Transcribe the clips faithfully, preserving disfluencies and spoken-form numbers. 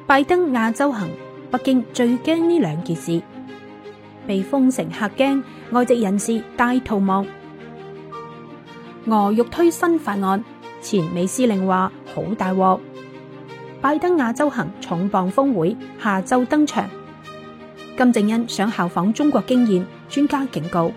拜登亞洲行，北京最驚呢兩件事。被封城嚇驚，外籍人士大逃亡。俄欲推新法案，前美司令話好大鑊。拜登亞洲行重磅峰會下週登場。金正恩想效仿中國經驗，專家警告。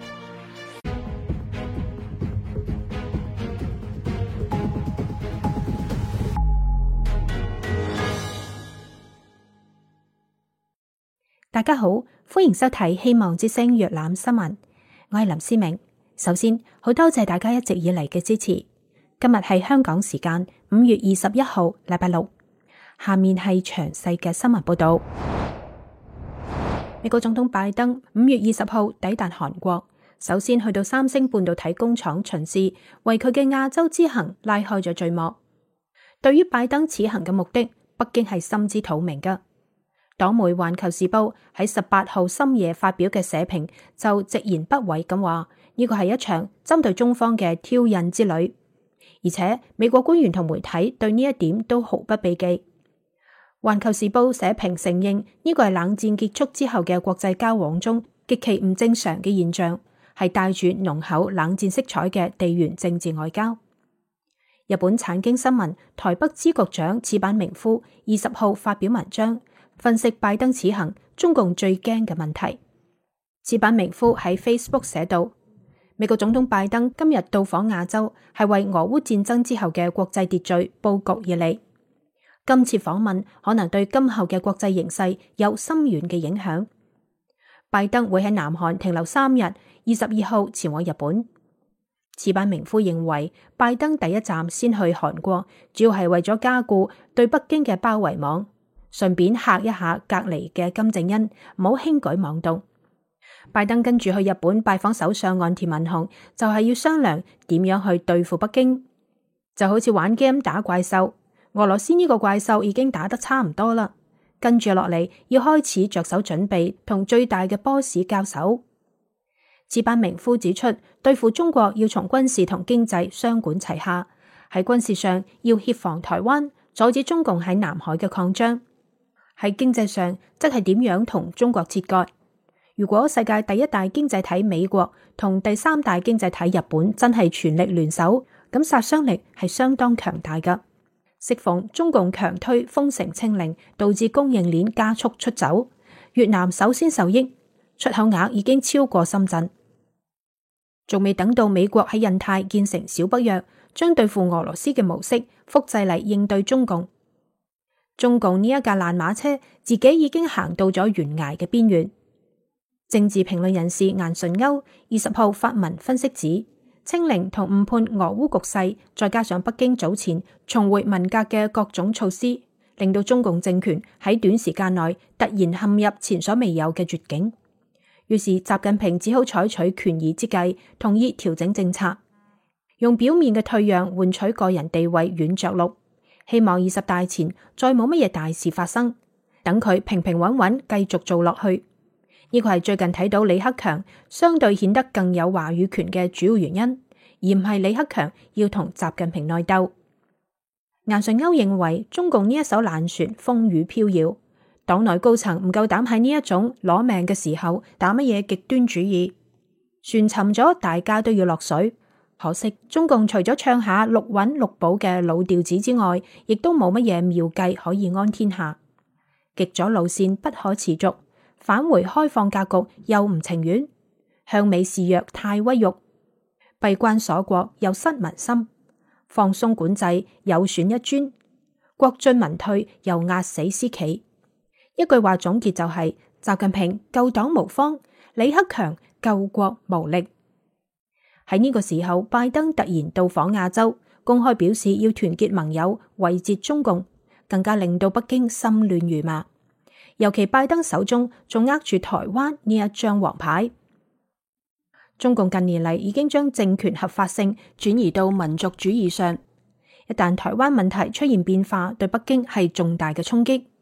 大家好，歡迎收睇希望之聲粵覽新聞，我係林思明。首先，好多謝大家一直以嚟嘅支持。今日係香港時間五月二十一號，禮拜六。下面係詳細嘅新聞報道。美國總統拜登五月二十號抵達韓國，首先去到三星半導體工廠巡視，為佢嘅亞洲之行拉開咗序幕。對於拜登此行嘅目的，北京係心知肚明㗎。黨媒《環球時報》喺十八號深夜發表嘅社評就直言不諱咁話，呢個係一場針對中方嘅挑釁之旅，而且美國官員同媒體對呢一點都毫不避忌。《環球時報》社評承認呢個係冷戰結束之後嘅國際交往中極其唔正常嘅現象，係帶住濃厚冷戰色彩嘅地緣政治外交。日本產經新聞台北支局長矢板明夫二十號發表文章，分析拜登此行中共最驚嘅問題。矢板明夫喺 Facebook 寫道，美國總統拜登今日到訪亞洲，係為俄烏戰爭之後嘅國際秩序布局而嚟。今次訪問可能對今後嘅國際形勢有深遠嘅影響。拜登會喺南韓停留三日，二十二號前往日本。矢板明夫認為，拜登第一站先去韓國，主要係為咗加固對北京嘅包圍網，順便嚇一下隔離嘅金正恩，唔好輕舉妄動。拜登跟住去日本拜訪首相岸田文雄，就係要商量點樣去對付北京，就好似玩 game 打怪獸。俄羅斯呢個怪獸已經打得差唔多啦，跟住落嚟要開始着手準備同最大嘅 boss 交手。矢板明夫指出，對付中國要從軍事同經濟雙管齊下，喺軍事上要協防台灣，阻止中共喺南海嘅擴張。喺經濟上，則係點樣同中國切割。如果世界第一大經濟體美國同第三大經濟體日本真係全力聯手，咁殺傷力係相當強大噶。適逢中共強推封城清零，導致供應鏈加速出走，越南首先受益，出口額已經超過深圳。仲未等到美國喺印太建成小北約，將對付俄羅斯嘅模式複製嚟應對中共。中共呢一架爛馬車自己已經行到咗懸崖嘅邊緣。政治評論人士顏純鈎二十號發文分析指，清零同誤判俄烏局勢，再加上北京早前重回文革嘅各種措施，令到中共政權喺短時間內突然陷入前所未有嘅絕境。於是習近平只好採取權宜之計，同意調整政策，用表面嘅退讓換取個人地位軟着陸，希望二十大前再冇乜嘢大事發生，等佢平平穩穩繼續做落去。呢個係最近睇到李克強相對顯得更有話語權嘅主要原因，而唔係李克強要同習近平內鬥。顏純鈎認為，中共呢一艘爛船風雨飄搖，黨內高層唔夠膽喺呢一種攞命嘅時候打乜嘢極端主義，船沉咗大家都要落水。可惜中共除咗唱下六穩六保嘅老調子之外，亦都冇乜嘢妙計可以安天下。極左路線不可持續，返回開放格局又唔情願，向美示弱太威辱，閉關鎖國又失民心，放鬆管制有損一尊，國進民退又壓死私企。一句話總結就係、是、習近平救黨無方，李克強救國無力。喺呢個時候，拜登突然到訪亞洲，公開表示要團結盟友，圍截中共，更加令到北京心亂如麻。尤其拜登手中仲握住台灣呢一張王牌。中共近年嚟已經將政權合法性轉移到民族主義上，一旦台灣問題出現變化，對北京係重大嘅衝擊。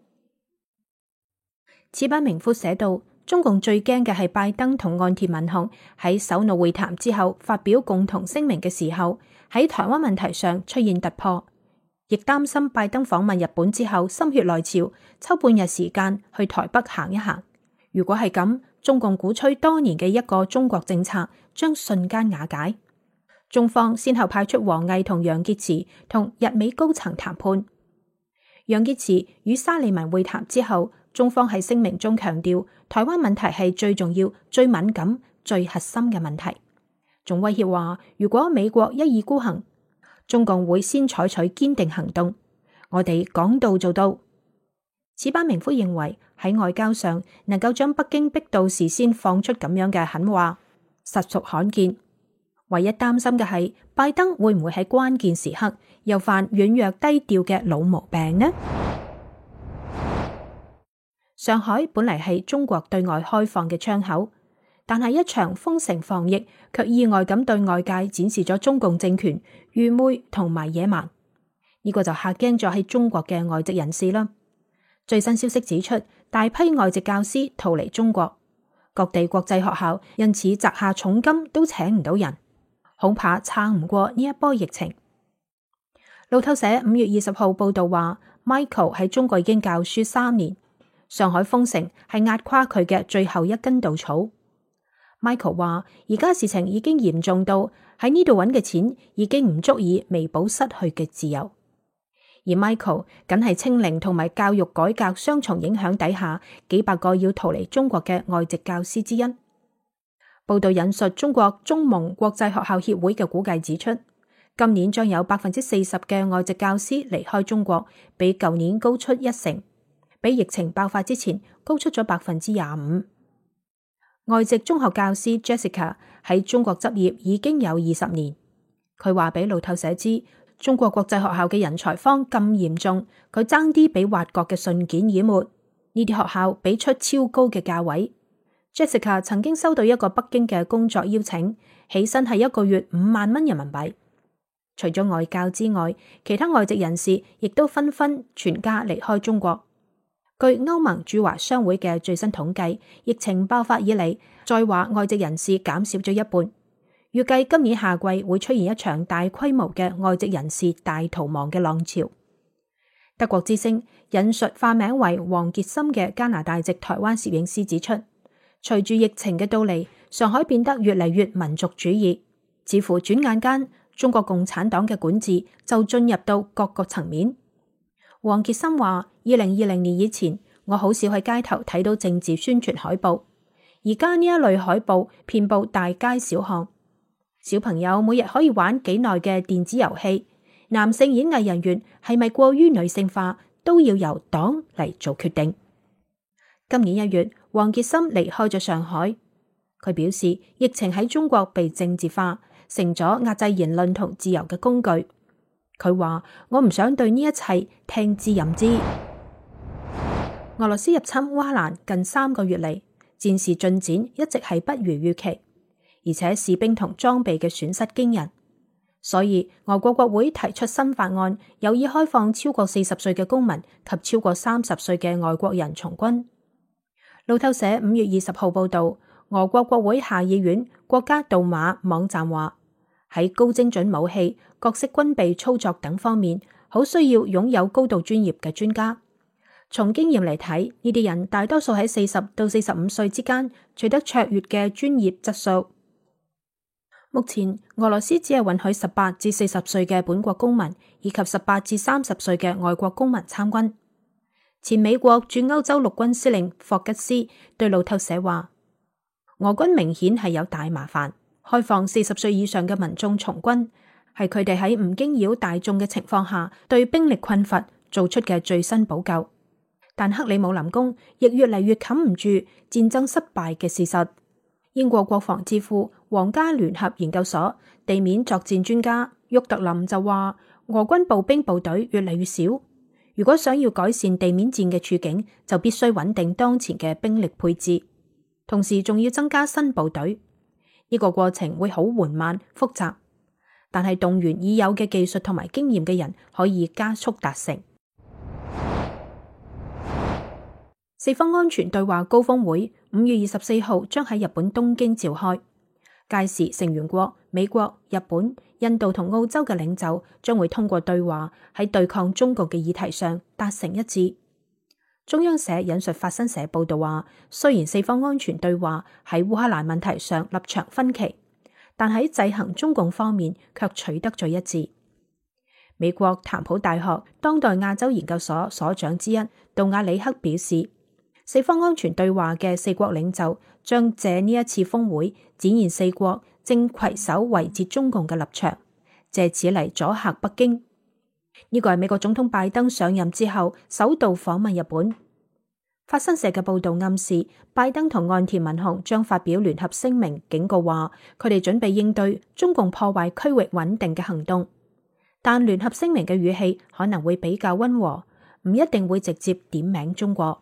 矢板明夫寫道，中共最驚嘅係拜登同岸田文雄喺首腦會談之後發表共同聲明嘅時候，喺台灣問題上出現突破， 亦擔心拜登訪問日本之後心血來潮，抽半日時間去台北行一行。如果係咁，中共鼓吹多年嘅一個中國政策將瞬間瓦解。中方先後派出王毅同楊潔篪同日美高層談判。楊潔篪與沙利文會談之後，中方喺聲明中強調，台灣問題係最重要、最敏感、最核心嘅問題，仲威脅話，如果美國一意孤行，中共會先採取堅定行動，我哋講到做到。此班名夫認為喺外交上能夠將北京逼到事先放出咁樣嘅狠話，實屬罕見。唯一擔心嘅係拜登會唔會喺關鍵時刻又犯軟弱低調嘅老毛病呢？上海本嚟係中國對外開放嘅窗口，但係一場封城防疫卻意外咁對外界展示咗中共政權愚昧同埋野蠻。呢個就嚇驚咗喺中國嘅外籍人士啦。最新消息指出，大批外籍教師逃離中國，各地國際學校因此砸下重金都請唔到人，恐怕撐唔過呢一波疫情。路透社五月二十號報道話 ，Michael 喺中國已經教書三年，上海封城係壓垮佢嘅最後一根稻草。Michael 話，而家事情已經嚴重到喺呢度揾嘅錢已經唔足以彌補失去嘅自由。而 Michael 僅係清零同埋教育改革雙重影響底下幾百個要逃離中國嘅外籍教師之一。報道引述中國中蒙國際學校協會嘅估計指出，今年將有百分之四十嘅外籍教師離開中國，比舊年高出一成，比疫情爆發之前高出咗百分之廿五。外籍中學教師 Jessica 喺中國執業已經有二十年，佢話俾路透社知，中國國際學校嘅人才荒咁嚴重，佢爭啲俾挖角嘅信件淹沒。呢啲學校俾出超高嘅價位。Jessica 曾經收到一個北京嘅工作邀請，起薪係一個月五萬蚊人民幣。除咗外教之外，其他外籍人士亦都紛紛全家離開中國。據歐盟駐華商會嘅最新統計，疫情爆發以嚟，在華外籍人士減少咗一半。預計今年夏季會出現一場大規模嘅外籍人士大逃亡嘅浪潮。德國之聲引述化名為黃傑森嘅加拿大籍台灣攝影師指出，隨住疫情嘅到嚟，上海變得越嚟越民族主義，似乎轉眼間中國共產黨嘅管治就進入到各個層面。黃傑森話，二零二零年以前，我好少喺街頭睇到政治宣傳海報，而家呢一類海報遍佈大街小巷。小朋友每日可以玩幾耐嘅電子遊戲，男性演藝人員係咪過於女性化，都要由黨嚟做決定。今年一月，黃傑森離開咗上海，佢表示疫情喺中國被政治化，成咗壓制言論同自由嘅工具。佢話，我唔想對呢一切聽之任之。俄羅斯入侵烏克蘭近三個月嚟，戰事進展一直係不如預期，而且士兵同裝備嘅損失驚人，所以俄國國會提出新法案，有意開放超過四十歲嘅公民及超過三十歲嘅外國人從軍。路透社五月二十號報道，俄國國會下議院國家杜馬網站話，喺高精準武器、各式軍備操作等方面，好需要擁有高度專業嘅專家。從經驗嚟睇，呢啲人大多數喺四十到四十五歲之間取得卓越嘅專業質素。目前俄羅斯只係允許十八至四十歲嘅本國公民以及十八至三十歲嘅外國公民參軍。前美國駐歐洲陸軍司令霍吉斯對路透社話，俄軍明顯係有大麻煩，開放四十歲以上嘅民眾從軍，係佢哋喺唔驚擾大眾嘅情況下對兵力困乏做出嘅最新補救。但克里姆林宮亦越嚟越冚唔住戰爭失敗嘅事實。英國國防智庫皇家聯合研究所地面作戰專家沃特林就話，俄軍步兵部隊越嚟越少，如果想要改善地面戰嘅處境，就必須穩定當前嘅兵力配置，同時仲要增加新部隊。呢個過程會好緩慢複雜，但係動員已有嘅技術同埋經驗嘅人可以加速達成。四方安全對話高峰會五月二十四號將喺日本東京召開。 屆時成員國美國、日本、印度同澳洲嘅領袖將會通過對話喺對抗中國嘅議題上達成一致。中央社引述法新社報道話，雖然四方安全對話喺烏克蘭問題上立場分歧，但喺制衡中共方面卻取得咗一致。美國譚普大學當代亞洲研究所所長之一杜亞里克表示，四方安全對話嘅四國領袖將借呢一次峰會展現四國正攜手圍截中共嘅立場，借此嚟阻嚇北京。呢個係美國總統拜登上任之後首度訪問日本。法新社嘅報道暗示，拜登同岸田文雄將發表聯合聲明，警告話佢哋準備應對中共破壞區域穩定嘅行動。但聯合聲明嘅語氣可能會比較溫和，唔一定會直接點名中國。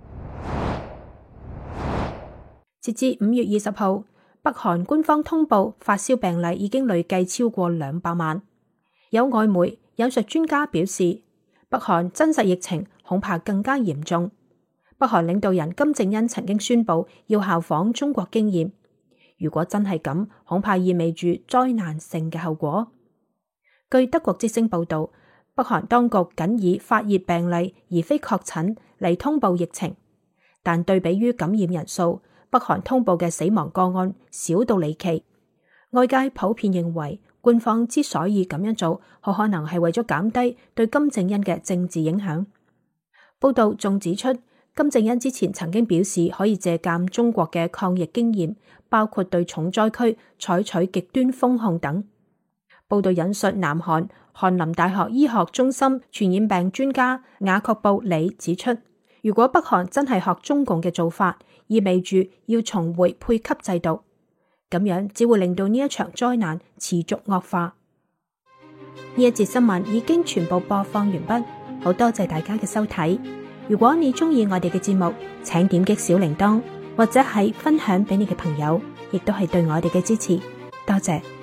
截至五月二十號，北韓官方通報發燒病例已經累計超過兩百萬。有外媒引述專家表示，北韓真實疫情恐怕更加嚴重。北韓領導人金正恩曾經宣布要效仿中國經驗，如果真係咁，恐怕意味住災難性嘅後果。據德國之聲報道，北韓當局僅以發熱病例而非確診嚟通報疫情，但對比於感染人數，北韓通報嘅死亡個案少到離奇。外界普遍認為，官方之所以咁樣做，好可能係為咗減低對金正恩嘅政治影響。報道仲指出，金正恩之前曾經表示可以借鑒中國嘅抗疫經驗，包括對重災區採取極端封控等。報道引述南韓翰林大學醫學中心傳染病專家雅確布里指出，如果北韓真係學中共嘅做法，意味住要重回配給制度，咁樣只會令到呢一場災難持續惡化。呢一節新聞已經全部播放完畢，好多謝大家嘅收睇。如果你中意我哋嘅節目，請點擊小鈴鐺或者係分享俾你嘅朋友，亦都係對我哋嘅支持。多謝。